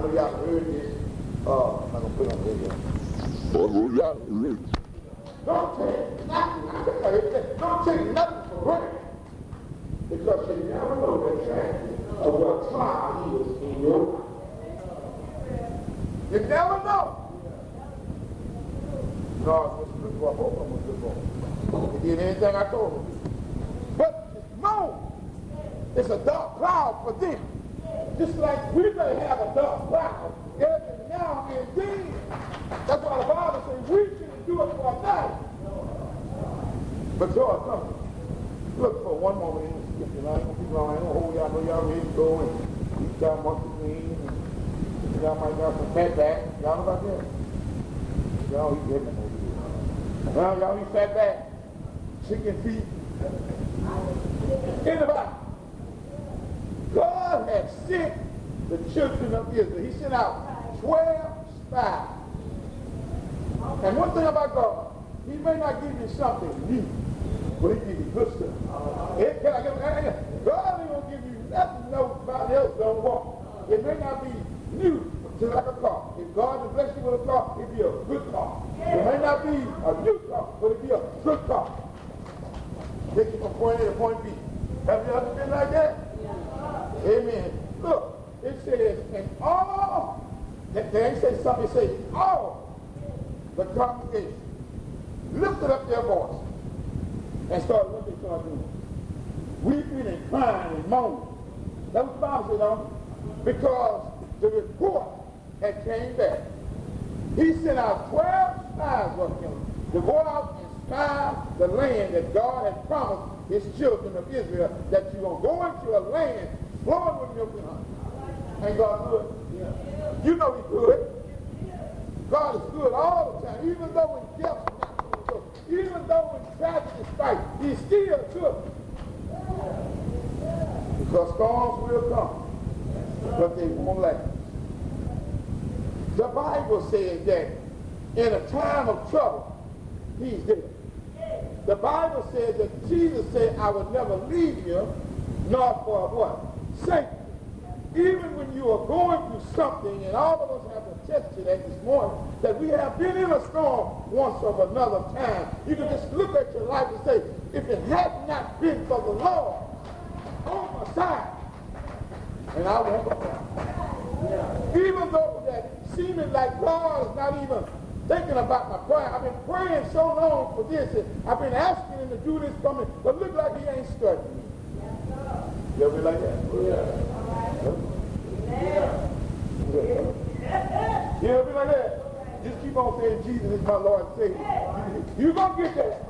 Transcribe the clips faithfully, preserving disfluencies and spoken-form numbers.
know y'all heard this. Uh, I'm not going to put it on the video. Don't take nothing. Don't take nothing for granted. Because you never know the track of what trial is in your life. You never know. God was good for, I hope I'm a good boy. He did anything I told him. But this moon is a dark cloud for them. Just like we may have a dark cloud every now and then. That's why the Bible says we shouldn't do it for a night. But joy comes. Look for one moment in the scripture. I ain't gonna be long. I ain't gonna hold y'all. I know y'all ready to go and eat y'all monkey wings. Y'all might got some fat back. Y'all know about that? Y'all eat everything over here. Well, y'all eat fat back, chicken feet. In the Bible, God had sent the children of Israel. He sent out twelve spies. And one thing about God, he may not give you something new, but he give you good stuff. It, can I get, God ain't going to give you nothing nobody else don't want. It may not be new, just like a car. If God has blessed you with a car, it'll be a good car. It may not be a new car, but it'll be a good car. Take you from point A to point B. Have you ever been like that? Amen. Look, it says, and all, they ain't say something, it says, all the congregation lifted up their voice and started what they started doing. Weeping and crying and moaning. That's what the Bible said, on because the report had came back. He sent out twelve spies with him to go out and spy the land that God had promised his children of Israel, that you're going to go into a land flowing with milk and honey. Ain't God good? Yeah. You know he's good. God is good all the time, even though when death is not good, even though when tragedy strikes, he's still good. Because storms will come, but they won't last. The Bible says that in a time of trouble, he's there. The Bible says that Jesus said, I will never leave you, nor for what? Safety. Even when you are going through something, and all of us have attested to that this morning, that we have been in a storm once or another time. You can just look at your life and say, if it had not been for the Lord on my side, and I won't go down. Yeah. Even though that seeming like God is not even thinking about my prayer. I've been praying so long for this, and I've been asking him to do this for me, but look like he ain't studying me. You ever be like that? Yeah. Yeah. You ever be like that? Just keep on saying Jesus is my Lord and Savior. You're going to get that.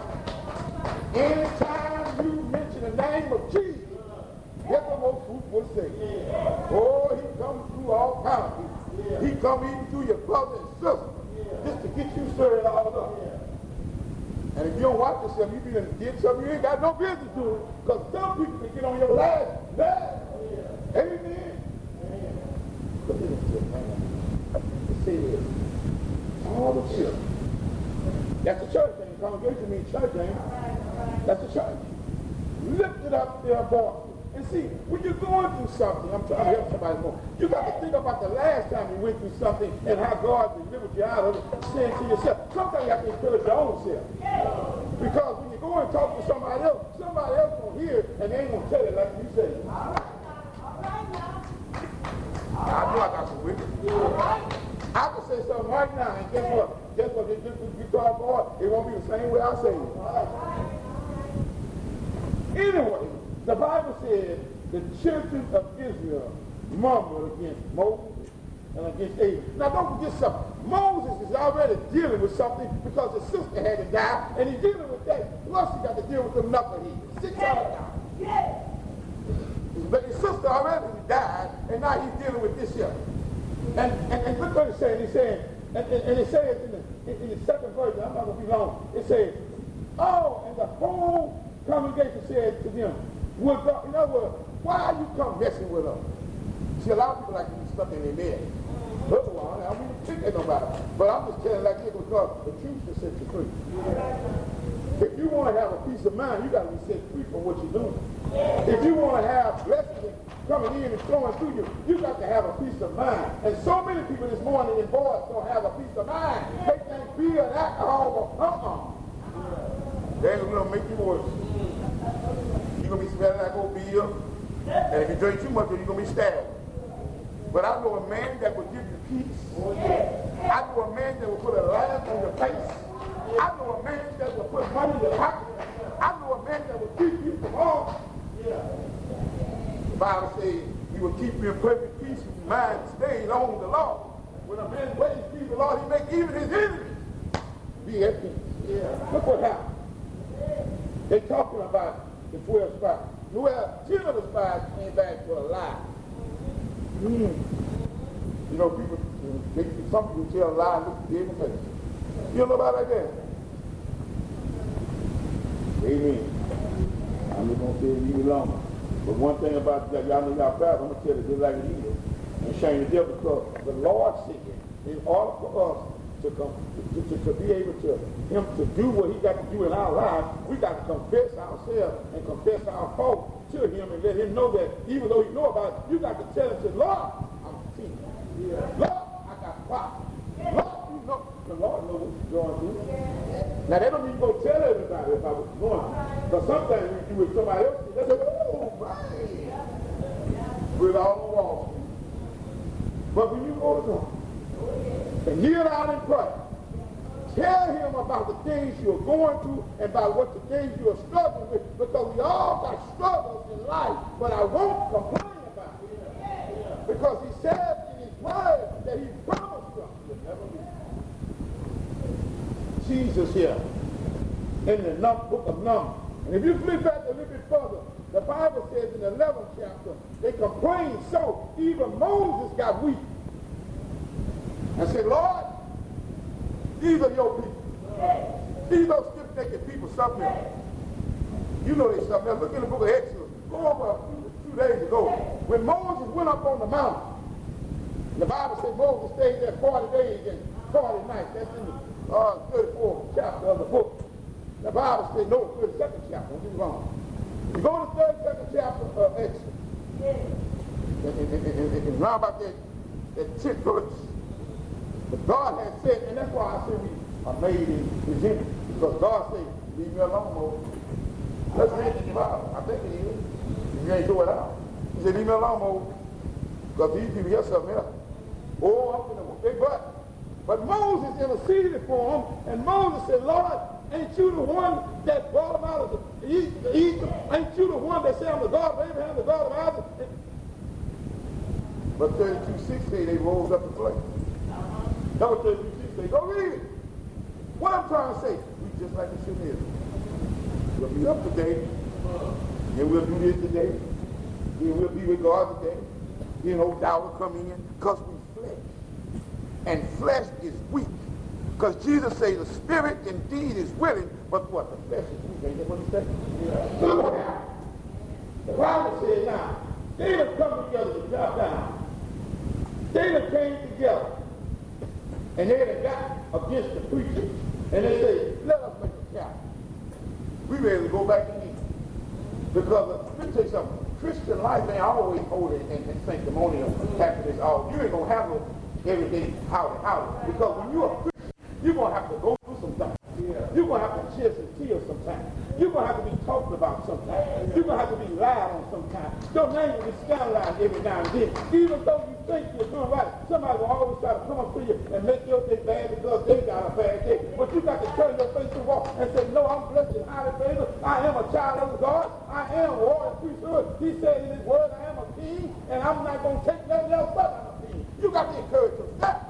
Anytime you mention the name of Jesus, guess what most folk will say? Oh, he comes through all kinds of people. He comes even through your brother and sister, just to get you stirred all up. And if you don't watch yourself, you be done did something you ain't got no business doing. Because some people can get on your last nerve. Amen. But it says, all the children. That's the church thing. Congregation means church thing. That's the church. Lifted up their voices. And see, when you're going through something, I'm trying to help somebody more, you got to think about the last time you went through something and how God delivered you out of it, saying to yourself, sometimes you have to encourage your own self. Because when you go and talk to somebody else, somebody else will hear and they ain't going to tell it like you say. I know I got some with it. I can say something right now, and guess what? Guess what? If you talk about it, it won't be the same way I say it. Anyway, the Bible says the children of Israel murmured against Moses and against Abraham. Now don't forget something. Moses is already dealing with something because his sister had to die, and he's dealing with that. Plus he got to deal with them knuckleheads. Six hundred times. But his sister already died, and now he's dealing with this here. And, and, and look what it's saying. He's saying, and, and, and it says in the, in, in the second verse, I'm not going to be long, it says, oh, and the whole congregation said to them, would God, in other words, why you come messing with us? See, a lot of people like to be stuck in their bed. Otherwise, I don't mean to pick at nobody. But I'm just telling like this because the truth will set you free. If you want to have a peace of mind, you got to be set free from what you're doing. If you want to have blessings coming in and flowing through you. You got to have a peace of mind. And so many people this morning in boys don't have a peace of mind. They think beer and alcohol will uh-uh. They're going to make you worse. You're going to be smelling like old beer. And if you drink too much, you're going to be stabbed. But I know a man that will give you peace. I know a man that will put a laugh on your face. I know a man that will put money in your pocket. I know a man that will keep you from all. The Bible says he will keep you in perfect peace with your mind stayed on the Lord. When a man waits to the Lord, he makes even his enemies be at peace. Yeah. Look what happened. They're talking about the twelve spies. Well, ten of the spies came back for a lie. Mm. You know, people, they, some people tell a lie and look at the evil face. You don't know about that? Amen. I'm just going to say it even longer. But one thing about that, y'all know y'all proud, I'm going to tell it just like it is. And shame the devil, because the Lord said, in order for us to, come, to, to, to be able to, him to do what he got to do in our lives, we got to confess ourselves and confess our faults to him and let him know that even though he know about it, you got to tell him, say, Lord, I'm a thief. Yeah. Lord, I got problems. Lord, you know, the Lord knows what you're going through. Now, they don't even go tell everybody if I was going through. Because sometimes when you with somebody else, they say, oh, man. We're all on Wall Street. But when you go to God and kneel out and pray, tell him about the things you're going through and about what the things you're struggling with, because we all got struggles in life, but I won't complain about it. Because he said in his word that he promised us to never leave. Jesus here in the book of Numbers. And if you flip back a little bit further, the Bible says in the eleventh chapter, they complained so even Moses got weak and said, Lord, these are your people. These are stiff-necked people, something else. You know they something else. Look in the book of Exodus. Go over a few, few days ago. When Moses went up on the mountain, the Bible said Moses stayed there forty days and forty nights. That's in the uh, thirty-fourth chapter of the book. The Bible said, no, thirty-second chapter. I'm just wrong. You go to the thirty-second chapter of Exodus. And round about that, that tenth verse. But God has said, and that's why I say we are made in his image. Because God said, leave me alone, Moses. Let's read it in the Bible. I think it is. If you ain't do it out. He said, leave me alone, Moses. Because these people hear something else. Oh, I'm going to whoop their butt. But Moses interceded for him, and Moses said, Lord, ain't you the one that brought him out of the Egypt? Ain't you the one that said, I'm the God of Abraham, the God of Isaac? But thirty-two six say they rose up to play. Number thirty-two six say, go read it. What I'm trying to say, we just like the children of Israel. We'll be up today, then we'll do this today, then we'll be with God today, then no doubt will come in, because we flesh. And flesh is weak. Because Jesus says the spirit indeed is willing, but what? The flesh is weak. Ain't that what he said? Yeah. The Bible says now, they have come together to drop down. They have came together. And they had got against the preachers. And they say, let us make a cap. We ready to go back to Egypt. Because, uh, let me tell you something. Christian life ain't always holy and, and sanctimonious, happiness, all. You ain't going to have no everyday howdy howdy. Because when you're a Christian, you're going to have to go through some things. Yeah. You're going to have to shed some tears sometimes. You're going to have to be talked about sometimes. You're going to have to be lied on sometimes. Your name will be scandalized every now and then. Even though you think you're doing right, somebody will always try to come up to you and make your day bad because they got a bad day. But you got to turn your face to wall and say, no, I'm blessed and highly favored. I am a child of God. I am a royal priesthood. He said in his word, I am a king, and I'm not going to take nothing else but I'm a king. You got to encourage yourself.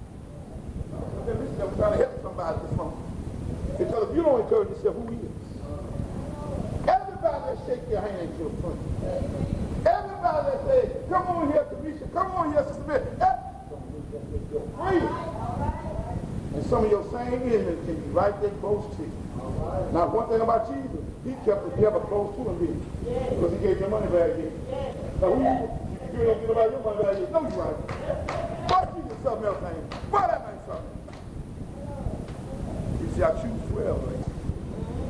I'm trying to help somebody this morning. Because if you don't encourage yourself, who is? Everybody that shake your hand ain't your friend. Everybody that say, come on here, Kamisha, come on here, Sister Mary. That's your friend. And some of your same enemies can be right there close to you. Now, one thing about Jesus, he kept the devil close to him, because he gave your money back again. Now, who you, you don't get about your money back again? No, you're right. Why Jesus something else ain't? Why that ain't something? See, I choose twelve, right?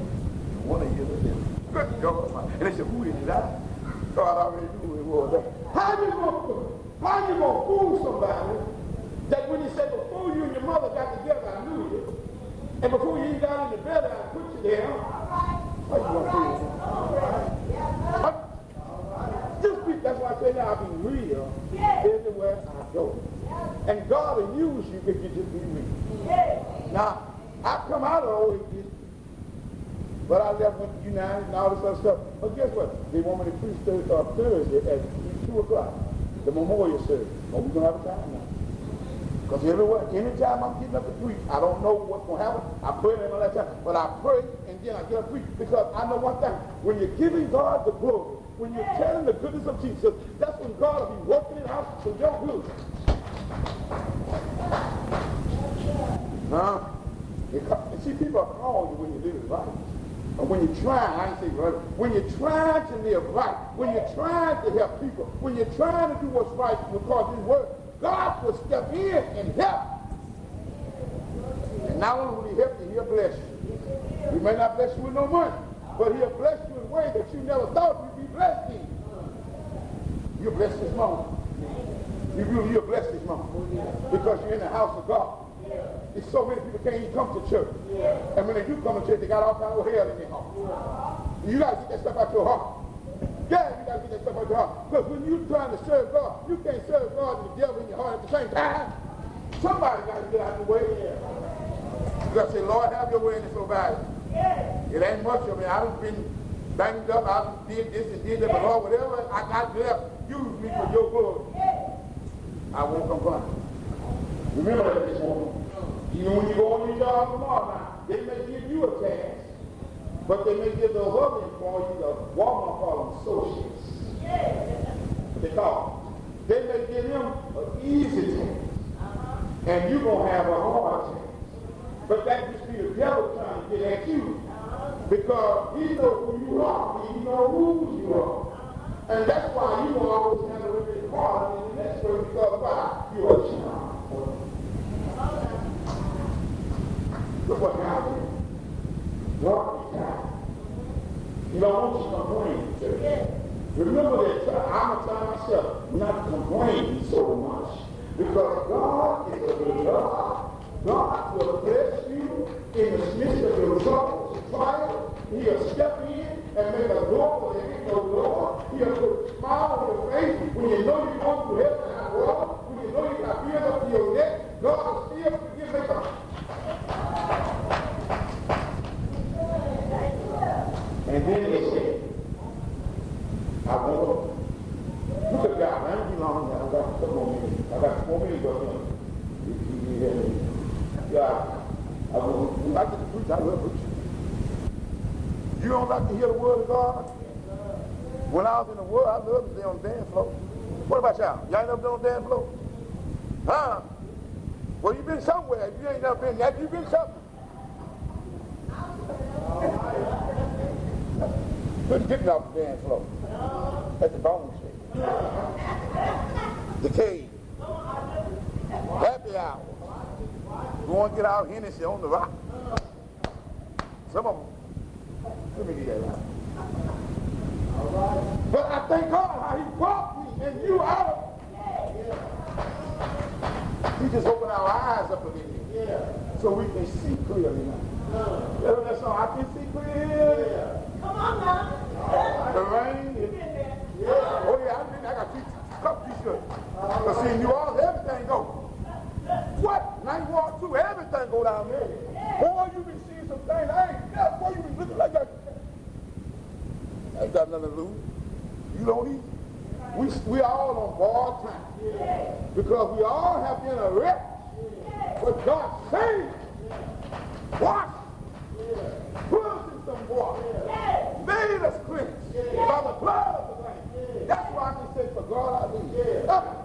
One of you, good God. And they said, who is that? God already knew who it was. How you gonna how you gonna fool somebody that when you say before you and your mother got together, I knew you, and before you even got in the bed, I put you there? How you gonna fool them? Just be, that's why I say now, I'll be real everywhere I go. And God will use you if you just be real. Now, I come out of old atheist, but I left with United and all this other stuff. But guess what? They want me to preach Thursday, uh, Thursday at two o'clock, the memorial service. Oh, we're going to have a time now. Because everywhere, anytime I'm getting up to preach, I don't know what's going to happen. I pray every that time. But I pray and then I get up to preach. Because I know one thing. When you're giving God the glory, when you're telling the goodness of Jesus, that's when God will be working it out for your good. Huh? You see, people are called you when you live right. And when you're trying, I ain't say right, when you're trying to live right, when you're trying to help people, when you're trying to do what's right because His word, God will step in and help. And not only will He help you, He'll bless you. He may not bless you with no money, but He'll bless you in ways that you never thought you'd be blessed in. You're blessed this moment. You really, you're blessed this moment because you're in the house of God. There's so many people can't even come to church. Yeah. And when they do come to church, they got all kinds of hell in their heart. Yeah. You got to get that stuff out your heart. Yeah, you got to get that stuff out your heart. Because when you're trying to serve God, you can't serve God and the devil in your heart at the same time. Somebody got to get out of the way. Yeah. You got to say, Lord, have your way in this body. Yeah. It ain't much of it. I've been banged up. I did this and did that. But Lord, whatever I got left, use me for your glory. Yeah. I won't complain. Remember that this morning. Even when you go on your job tomorrow now, they may give you a task, but they may give those other employees, the Walmart call them associates. Yeah. They call them. They may give them an easy task, uh-huh. and you're going to have a hard task. But that just be the devil trying to get at you, uh-huh. because he knows who you are, he knows who you are. Uh-huh. And that's why you will always have a little bit harder than the next person, because why? You're a child. Look what happened. God is out. You don't want you to complain. Yeah. Remember that I'm going to tell myself not to complain so much. Because God is a good God. God will bless you in the midst of your troubles and trials. He'll step in and make a door where there ain't no door. He'll put a smile on your face when you know you're going through hell and high water. When you know you got bills up to your neck. God will still forgive make a And then they said, I won't. Look at God. I ain't be long. I got a couple more minutes. I got four minutes of him. Yeah. I won't. I get to preach. I love preaching. You don't like to hear the word of God? When I was in the world, I loved to stay on the dance floor. What about y'all? Y'all ain't never been on the dance floor? Huh? Well, you been somewhere. If you ain't never been there, you been somewhere. Couldn't get me off the dance floor. At the bone shape. The cave. Happy hour. Go and get out Hennessy on the rock. Some of them. Let me get that out. But I thank God how He brought me and you out. He just opened our eyes up a little bit. Yeah. So we can see clearly now. You ever that song, I can see clearly? Yeah. Come on now. The rain is, yeah. Oh yeah, I mean, I got a couple t-shirts. But see, in New Orleans, everything go. What? Now you walk through, everything go down there. Boy, you been seeing some things. I ain't never, boy, you been looking like that. I ain't got nothing to lose. You don't either. We, we all on borrowed time. Yeah. Because we all have been arrested. Yeah. But God saved. Wash. Yeah. Put us in some water. Yeah. Made us clean. Yeah. By the blood of the Lamb. Yeah. That's why I can say, for God I live. Yeah.